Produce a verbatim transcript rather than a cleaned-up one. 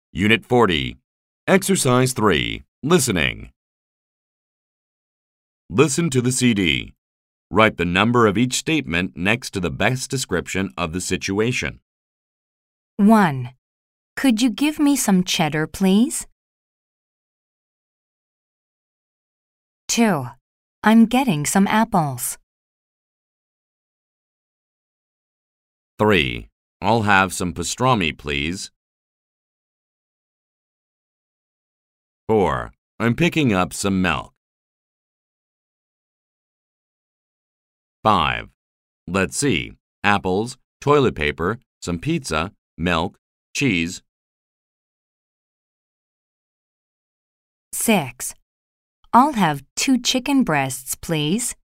Unit forty. Exercise three. Listening. Listen to the C D. Write the number of each statement next to the best description of the situation. one. Could you give me some cheddar, please? two. I'm getting some apples. three. I'll have some pastrami, please. four. I'm picking up some milk. five. Let's see. Apples, toilet paper, some pizza, milk, cheese. six. I'll have two chicken breasts, please.